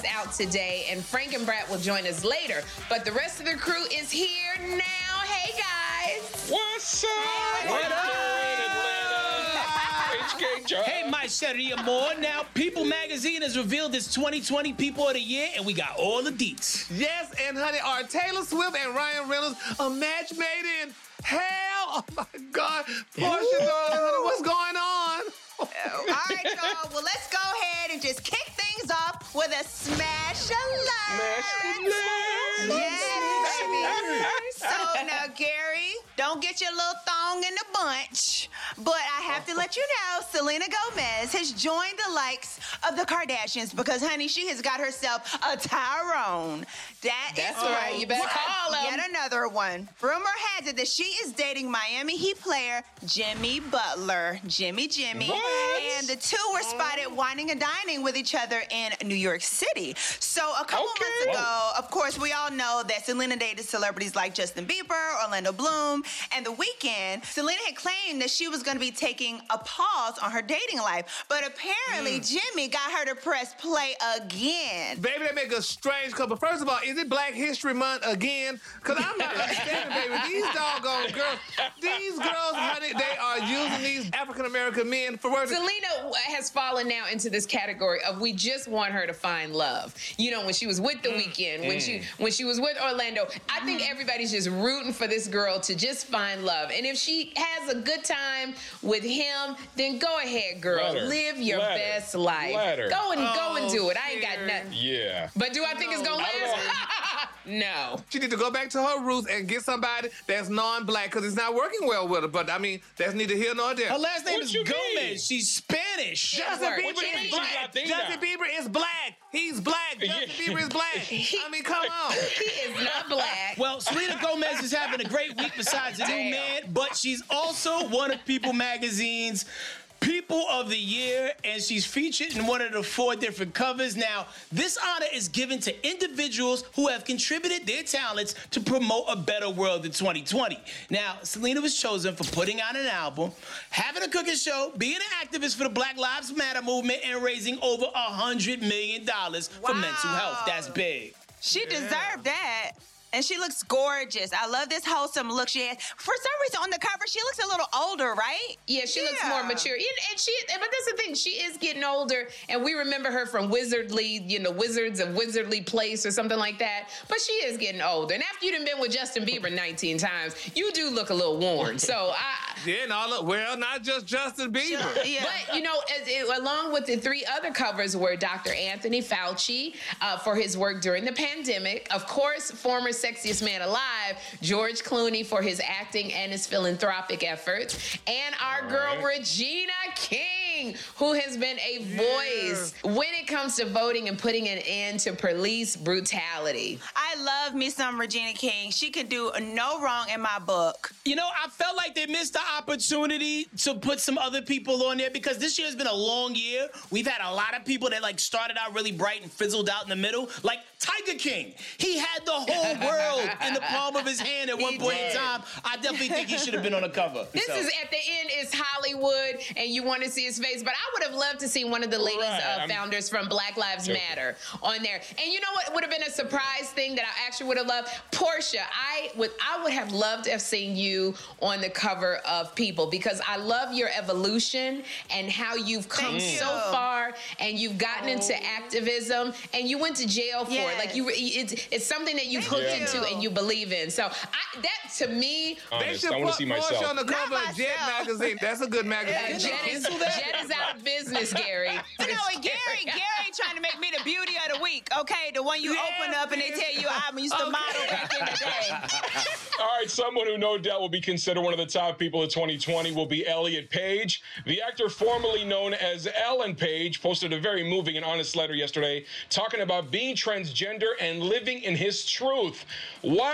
is out today, and Frank and Brat will join us later. But the rest of the crew is here now. Hey, guys. What's up? What up? Hey, my Sharia Moore. Now, People Magazine has revealed its 2020 People of the Year, and we got all the deets. Yes, and honey, are Taylor Swift and Ryan Reynolds a match made in hell? Oh, my God. Portia, darling, honey, what's going on? All right, y'all. Well, let's go ahead and just kick things off with a smash alert. Yes, baby. So now, Gary, don't get your little thong in the bunch, but I have to let you know, Selena Gomez has joined the likes of the Kardashians because, honey, she has got herself a Tyrone. That's right. You better call him. Yet another one. Rumor has it that she is dating Miami Heat player Jimmy Butler. Jimmy. What? And the two were spotted whining and dining with each other in New York City. So a couple months ago, of course, we all know that Selena dated celebrities like Justin Bieber, Orlando Bloom, and The Weeknd. Selena had claimed that she was going to be taking a pause on her dating life, but apparently Jimmy got her to press play again. Baby, they make a strange couple. First of all, is it Black History Month again? Because I'm not understanding, baby. These doggone girls, honey, they are using these African-American men for words. Selena has fallen now into this category of we just want her to find love. You know, when she was with The Weeknd, when she was with Orlando, I think everybody's just rooting for this girl to just find love. And if she has a good time with him, then go ahead, girl. Live your best life. Go and do it. I ain't got nothing. Yeah. But do I think it's gonna last? No. She need to go back to her roots and get somebody that's non-black because it's not working well with her. But, I mean, that's neither here nor there. Her last name is you Gomez. mean? She's Spanish. Justin What Bieber you mean? is black. Justin Bieber is black. He's black. Justin Bieber is black. I mean, come on. He is not black. Well, Selena Gomez is having a great week besides a new man, but she's also one of People Magazine's People of the Year, and she's featured in one of the 4 different covers. Now, this honor is given to individuals who have contributed their talents to promote a better world in 2020. Now, Selena was chosen for putting out an album, having a cooking show, being an activist for the Black Lives Matter movement, and raising over $100 million for mental health. That's big. She deserved that. And she looks gorgeous. I love this wholesome look she has. For some reason, on the cover, she looks a little older, right? Yeah, she looks more mature. But that's the thing. She is getting older, and we remember her from Wizardly, Wizards of Wizardly Place or something like that. But she is getting older. And after you've been with Justin Bieber 19 times, you do look a little worn. So not just Justin Bieber. Yeah. But, along with the 3 other covers were Dr. Anthony Fauci for his work during the pandemic. Of course, former sexiest man alive, George Clooney, for his acting and his philanthropic efforts, and our girl Regina King, who has been a voice when it comes to voting and putting an end to police brutality. I love me some Regina King. She can do no wrong in my book. I felt like they missed the opportunity to put some other people on there because this year has been a long year. We've had a lot of people that started out really bright and fizzled out in the middle. Like Tiger King. He had the whole world in the palm of his hand at one point in time. I definitely think he should have been on the cover. This is at the end is Hollywood, and you want to see his face. But I would have loved to see one of the ladies founders from Black Lives Matter on there. And you know what would have been a surprise thing that I actually would have loved? Portia, I would have loved to have seen you on the cover of People because I love your evolution and how you've come so far and you've gotten into activism and you went to jail for it. Like it's something that you've hooked into and you believe in. So that to me, they should I want to put see myself. Portia on the cover of Jet magazine. That's a good magazine. Jet is out of business, Gary. Gary trying to make me the beauty of the week. Okay, the one you open up and they tell you I used to model back in the day. All right, someone who no doubt will be considered one of the top people of 2020 will be Elliot Page. The actor formerly known as Ellen Page posted a very moving and honest letter yesterday talking about being transgender and living in his truth. Wow.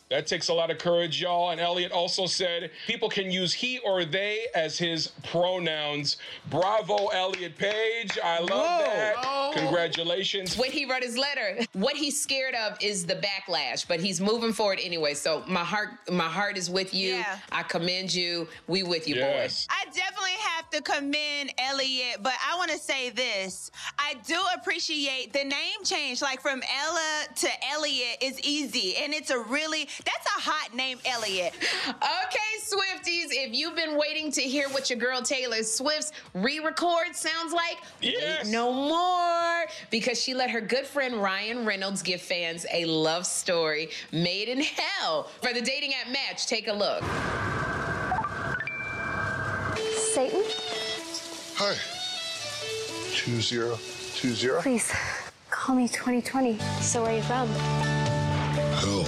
That takes a lot of courage, y'all. And Elliot also said people can use he or they as his pronouns. Bravo, Elliot Page. I love that. Oh. Congratulations. When he wrote his letter, what he's scared of is the backlash, but he's moving forward anyway. So my heart is with you. Yeah. I commend you. We with you, Yes. I definitely have to commend Elliot, but I want to say this. I do appreciate the name change. Like from Ella to Elliot is easy, and it's that's a hot name, Elliot. Okay, Swifties, if you've been waiting to hear what your girl Taylor Swift's re-record sounds like, Yes. wait no more, because she let her good friend Ryan Reynolds give fans a love story made in hell. For the dating app Match, take a look. Satan, Hi. 2020. please call me 2020. So where are you from? Hell.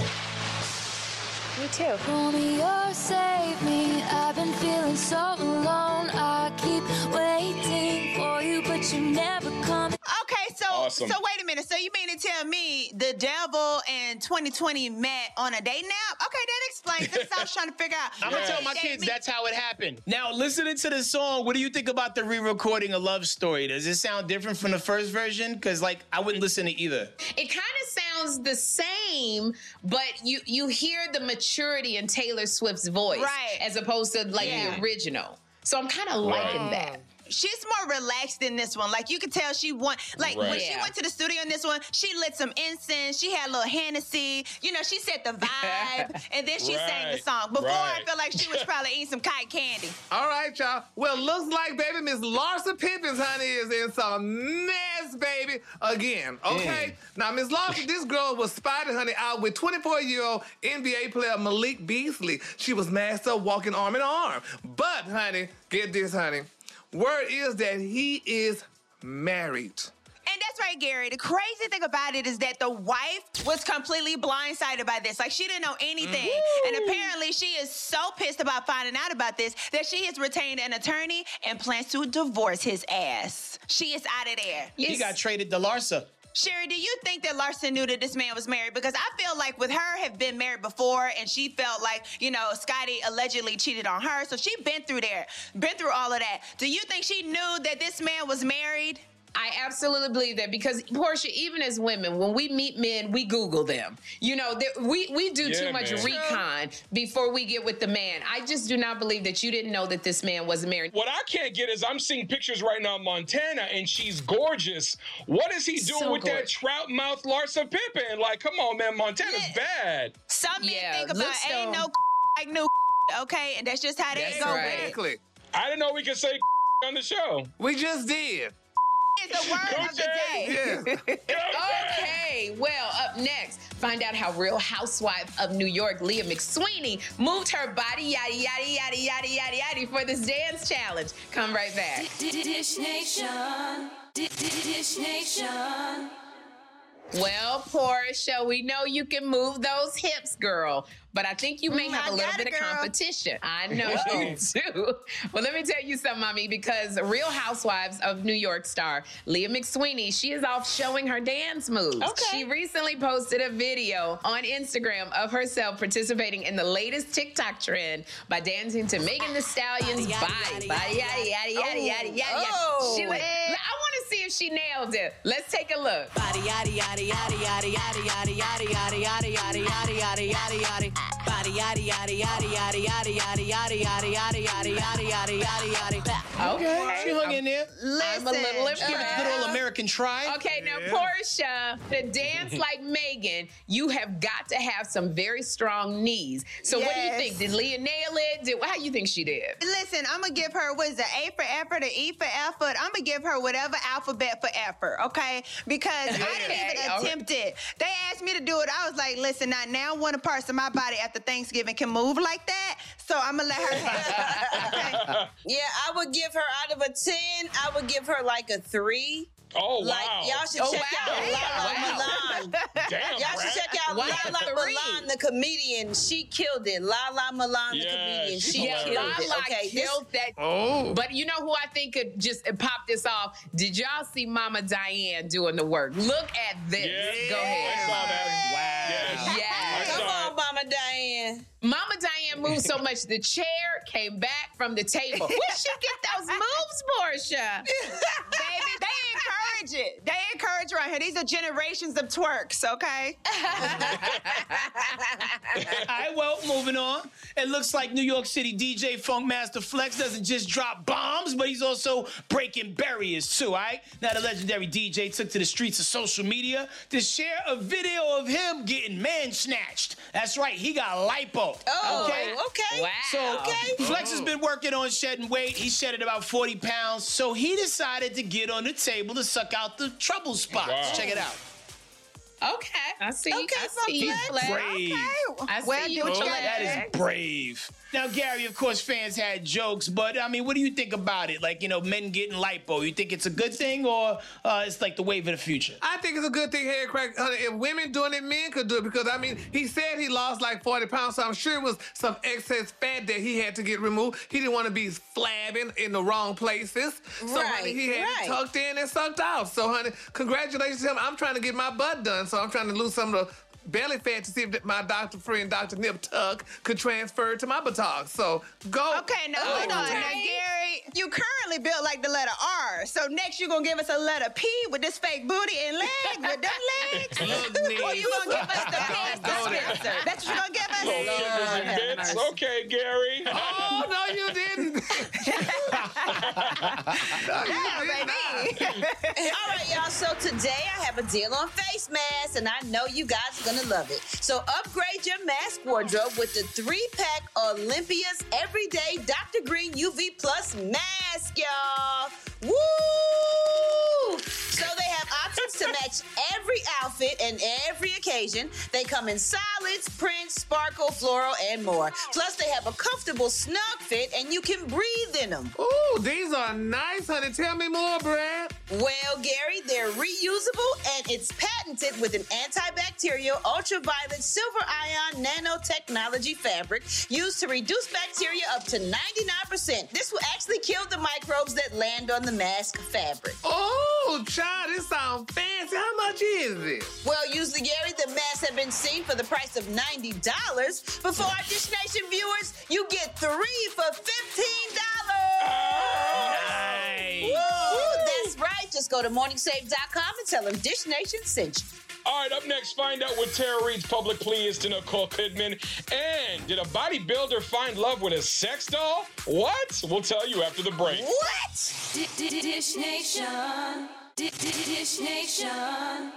Me too. Pull me or save me. I've been feeling so alone. I keep waiting for you, but you never come. Okay, so Awesome. so wait a minute. So you mean to tell me the devil and 2020 met on a dating app? Okay, that explains. That's what I was trying to figure out. I'm gonna tell my kids that's how it happened. Now, listening to the song, what do you think about the re-recording a love story? Does it sound different from the first version? Because, like, I wouldn't listen to either. It kind of sounds the same, but you hear the maturity in Taylor Swift's voice, Right. as opposed to like Yeah. the original. So I'm kind of liking that. She's more relaxed in this one. Like, you could tell she when Right. she Yeah. went to the studio in this one, she lit some incense. She had a little Hennessy. You know, she set the vibe, and then she sang the Right. song. Before, I Right. feel like she was probably eating some cotton candy. All right, y'all. Well, looks like, baby, Miss Larsa Pippins, honey, is in some mess, baby, again. Okay? Now, Miss Larsa, this girl was spotted, honey, out with 24-year-old NBA player Malik Beasley. She was masked up, walking arm in arm. But, honey, get this, honey. Word is that he is married. And that's right, Gary. The crazy thing about it is that the wife was completely blindsided by this. Like, she didn't know anything. And apparently, she is so pissed about finding out about this that she has retained an attorney and plans to divorce his ass. She is out of there. He got traded to Larsa. Sherry, do you think that Larsa knew that this man was married? Because I feel like with her have been married before, and she felt like, you know, Scotty allegedly cheated on her. So she been through all of that. Do you think she knew that this man was married? I absolutely believe that, because Portia, even as women, when we meet men, we Google them. You know, we do too much man. recon before we get with the man. I just do not believe that you didn't know that this man was married. What I can't get is I'm seeing pictures right now of Montana, and she's gorgeous. What is he doing So with that gorgeous. trout mouth Larsa Pippen? Like, come on, man, Montana's bad. Some men Yeah, think about looks ain't so- no like new, okay? And that's just how they That's go right. with it. Exactly. I didn't know we could say on the show. We just did. It's the word of the day. Yeah. Okay, well, up next, find out how Real Housewife of New York, Leah McSweeney, moved her body yaddy yaddy yaddy yaddy yaddy yaddy for this dance challenge. Come right back. Dish Nation. Dish Nation. Well, Portia, we know you can move those hips, girl, but I think you may have I a little got bit it, of girl. competition. I know you do. Well, let me tell you something, mommy, because Real Housewives of New York star Leah McSweeney, she is off showing her dance moves. Okay. She recently posted a video on Instagram of herself participating in the latest TikTok trend by dancing to Megan Thee Stallion's Body. Body, yaddy, yaddy, yaddy, yaddy, yaddy. Oh. I want to see if she nailed it. Let's take a look. Body yaddy yaddy yaddy yaddy yaddy yaddy yaddy yaddy yaddy yaddy yaddy yaddy yaddy. Body yaddy yaddy yaddy yaddy yaddy yaddy yaddy yaddy yaddy yaddy yaddy yaddy yaddy yaddy. Okay. She hung in there. I'm a little Give it the good old American try. Okay, now Portia, to dance like Megan, you have got to have some very strong knees. So what do you Yes. think? Did Leah nail it? How do you think she did? Listen, I'm gonna give her, what is it, A for effort, or E for effort? I'm gonna give her whatever alphabet for effort, okay? Because I didn't Okay, even okay. attempt it. They asked me to do it. I was like, listen, now one parts of my body after Thanksgiving can move like that, so I'm gonna let her have it. Okay? Yeah, I would give her out of a 10, I would give her like a 3. Oh, Like, wow. y'all should Oh, check wow. out Lala Wow. Milan. Damn, Y'all should Brad. check out Wow, Lala 3. Milan, the comedian. She killed it. Lala Milan, the Yeah, comedian. she's She Yeah, hilarious. killed it. Lala Okay, this- killed that. Oh. But you know who I think could just pop this off? Did y'all see Mama Diane doing the work? Look at this. Yeah, Go I ahead. saw that. Yes. Yes. I Come saw on, it. Mama Mama Diane. Mama Diane moved so much the chair came back from the table. Where she get those moves, Portia? Baby, they encourage it. They encourage right here. These are generations of twerks, okay? All right, well, moving on. It looks like New York City DJ Funkmaster Flex doesn't just drop bombs, but he's also breaking barriers too, all right? Now, the legendary DJ took to the streets of social media to share a video of him getting man-snatched. That's right, he got lipo. Oh, okay. Wow. So, Flex has been working on shedding weight. He shedded about 40 pounds, so he decided to get on the table to suck out the trouble spots. Wow. Check it out. Okay, I see. Okay, I see you, Flex. Flex. Brave. I Well, see do you, what you Flex. gotta That is brave. Now, Gary, of course, fans had jokes, but I mean, what do you think about it? Like, you know, men getting lipo. You think it's a good thing, or it's like the wave of the future? I think it's a good thing, Harry Craig. If women doing it, men could do it, because I mean, he said he lost like 40 pounds, so I'm sure it was some excess fat that he had to get removed. He didn't want to be flabbing in the wrong places, so honey, he had it tucked in and sucked out. So, honey, congratulations to him. I'm trying to get my butt done, so I'm trying to lose some of the belly fat to see if my doctor friend, Dr. Nip Tuck, could transfer it to my buttocks. So go. Okay, now hold on. Now, Gary, you currently built like the letter R. So next you're going to give us a letter P with this fake booty and leg, with them legs? Or you going to give us the pants dispenser? That's what you're going to give us? Little shivers and bits. Okay, Gary. Oh, no, you didn't. Yeah, baby. All right, y'all. So today I have a deal on face masks, and I know you guys are gonna love it. So upgrade your mask wardrobe with the 3-pack Olympia's Everyday Dr. Green UV Plus mask, y'all. Woo! So they have options to match every outfit and every occasion. They come in solids, prints, sparkle, floral, and more. Plus, they have a comfortable snug fit, and you can breathe in them. Ooh, these are nice, honey. Tell me more, Brad. Well, Gary, they're reusable, and it's patented with an antibacterial ultraviolet silver ion nanotechnology fabric used to reduce bacteria up to 99%. This will actually kill the microbes that land on the mask fabric. Oh, child, this sounds fancy. How much is it? Well, usually, Gary, the masks have been seen for the price of $90. But for our Dish Nation viewers, you get 3 for $15. Nice. Woo, that's right. Just go to morningsave.com and tell them Dish Nation sent you. All right, up next, find out what Tara Reid's public plea is to Nicole Kidman. And did a bodybuilder find love with a sex doll? What? We'll tell you after the break. What? Dish Nation. Dish Nation.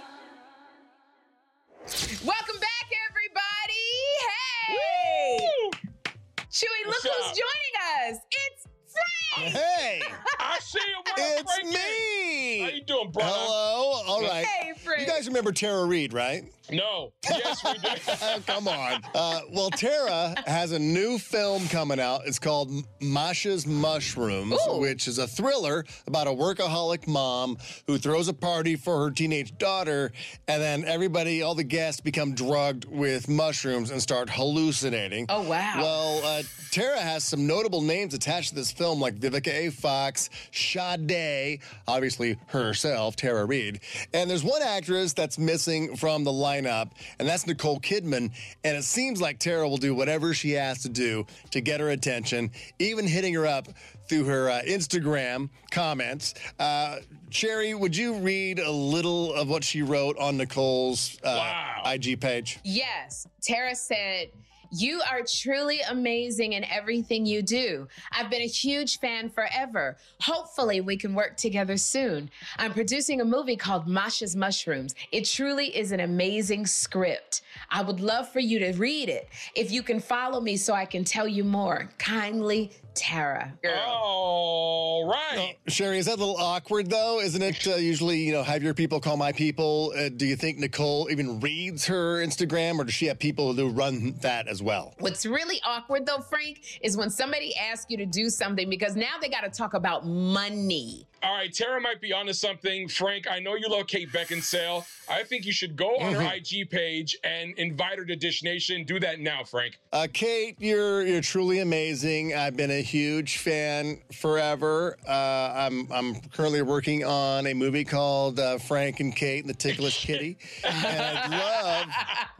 Welcome back, everybody. Hey. Woo! Chewy, look What's who's up? joining us. It's Frank. Hey, I see you. What up, it's Frankie? me. How you doing, brother? Hello. All right. Hey, Frank. You guys remember Tara Reid, right? No. Yes, we did. Oh, come on. Well, Tara has a new film coming out. It's called Masha's Mushrooms, Ooh. which is a thriller about a workaholic mom who throws a party for her teenage daughter, and then everybody, all the guests, become drugged with mushrooms and start hallucinating. Oh, wow. Well, Tara has some notable names attached to this film, like Vivica A. Fox, Sade, obviously herself, Tara Reid. And there's one actress that's missing from the lineup, and that's Nicole Kidman. And it seems like Tara will do whatever she has to do to get her attention, even hitting her up through her Instagram comments. Sherry, would you read a little of what she wrote on Nicole's IG page? Yes. Tara said, "You are truly amazing in everything you do. I've been a huge fan forever. Hopefully we can work together soon. I'm producing a movie called Masha's Mushrooms. It truly is an amazing script. I would love for you to read it. If you can follow me so I can tell you more. Kindly, Tara." All right. Sherry, is that a little awkward, though? Isn't it usually, have your people call my people? Do you think Nicole even reads her Instagram, or does she have people who run that as well? What's really awkward, though, Frank, is when somebody asks you to do something, because now they got to talk about money. All right, Tara might be onto something. Frank, I know you love Kate Beckinsale. I think you should go on her IG page and invite her to Dish Nation. Do that now, Frank. Kate, you're truly amazing. I've been a huge fan forever. I'm currently working on a movie called Frank and Kate and the Ticklish Kitty, and I'd love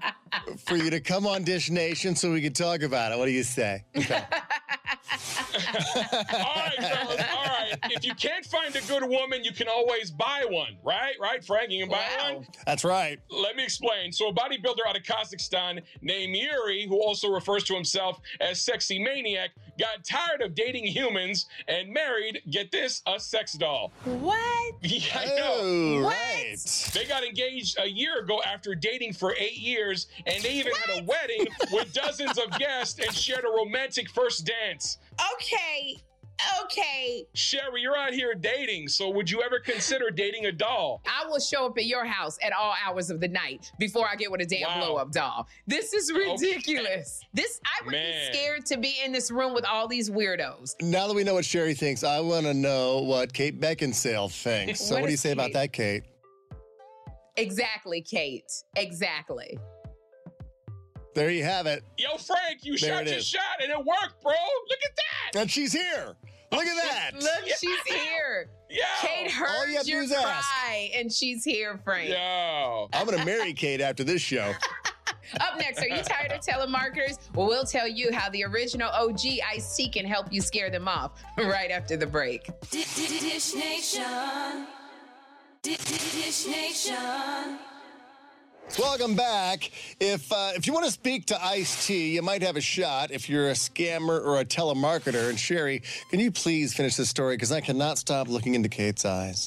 for you to come on Dish Nation so we can talk about it. What do you say? Okay. All right, fellas. All right. If you can't find a good woman, you can always buy one, right? Right, Frank? You can buy one? That's right. Let me explain. So a bodybuilder out of Kazakhstan named Yuri, who also refers to himself as Sexy Maniac, got tired of dating humans and married, get this, a sex doll. What? Yeah, I know. Oh, What? right. They got engaged a year ago after dating for 8 years, and they even had a wedding with dozens of guests and shared a romantic first dance. Okay. Sherry, you're out here dating, so would you ever consider dating a doll? I will show up at your house at all hours of the night before I get with a damn blow-up doll. This is ridiculous. I would be scared to be in this room with all these weirdos. Now that we know what Sherry thinks, I want to know what Kate Beckinsale thinks. So what do you say about that, Kate? Exactly, Kate. Exactly. There you have it. Yo, Frank, you shot your shot and it worked, bro. Look at that. And she's here. Look at that. Look, she's here. Yeah. Kate heard your cry, and she's here, Frank. Yo. I'm going to marry Kate after this show. Up next, are you tired of telemarketers? Well, we'll tell you how the original OG Ice-T can help you scare them off right after the break. Dish Nation. Dish Nation. Welcome back. If you want to speak to Ice-T, you might have a shot if you're a scammer or a telemarketer. And Sherry, can you please finish this story? Because I cannot stop looking into Kate's eyes.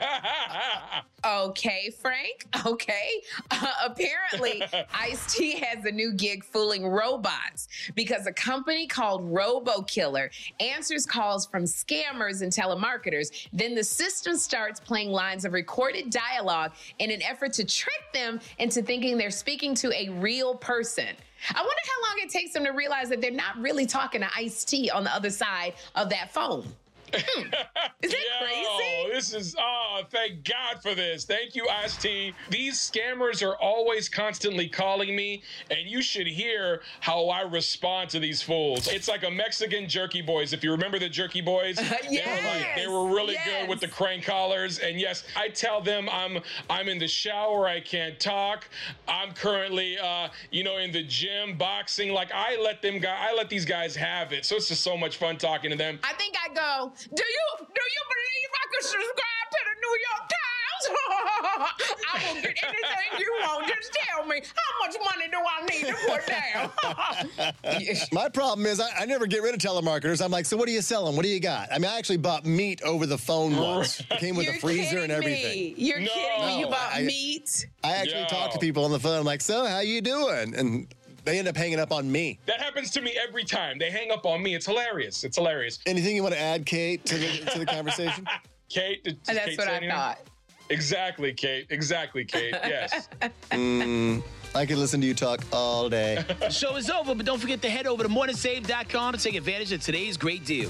Okay, Frank. Okay. Apparently, Ice-T has a new gig fooling robots because a company called RoboKiller answers calls from scammers and telemarketers. Then the system starts playing lines of recorded dialogue in an effort to trick them into thinking they're speaking to a real person. I wonder how long it takes them to realize that they're not really talking to Ice-T on the other side of that phone. Is that crazy? Thank God for this. Thank you, Ice-T. These scammers are always constantly calling me, and you should hear how I respond to these fools. It's like a Mexican Jerky Boys. If you remember the Jerky Boys, they were really good with the crank collars. And yes, I tell them I'm in the shower, I can't talk. I'm currently in the gym boxing. Like I let these guys have it. So it's just so much fun talking to them. I think I go, do you believe I can subscribe to the New York Times? I will get anything you want. Just tell me, how much money do I need to put down? My problem is I never get rid of telemarketers. I'm like, so what are you selling? What do you got? I mean, I actually bought meat over the phone once. It came with a freezer and everything. You're kidding me. You bought meat? I actually talk to people on the phone. I'm like, so how you doing? And they end up hanging up on me. That happens to me every time. They hang up on me. It's hilarious. It's hilarious. Anything you want to add, Kate, to the conversation? Kate? That's Kate what I thought. Exactly, Kate. Exactly, Kate. Yes. I could listen to you talk all day. The show is over, but don't forget to head over to morningsave.com to take advantage of today's great deal.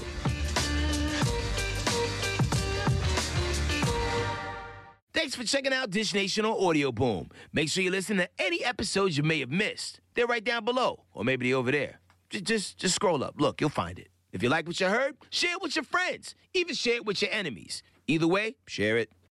Thanks for checking out Dish Nation on Audio Boom. Make sure you listen to any episodes you may have missed. They're right down below, or maybe they're over there. Just scroll up. Look, you'll find it. If you like what you heard, share it with your friends. Even share it with your enemies. Either way, share it.